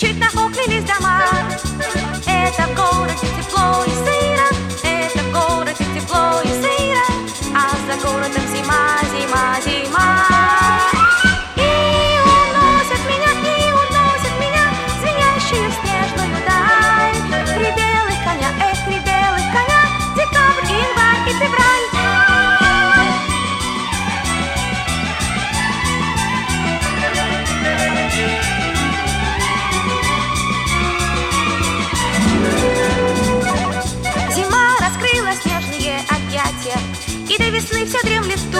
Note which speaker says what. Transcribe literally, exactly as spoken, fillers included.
Speaker 1: чуть нахохлились дома. Это в городе тепло и сыро, это в городе тепло и сыро, а за городом зима, зима, зима. И уносят меня, и уносят меня звенящую снежную даль. Три белых коня, эх, три белых коня, декабрь, январь и февраль. Зима раскрыла снежные объятия, и до весны все дремлет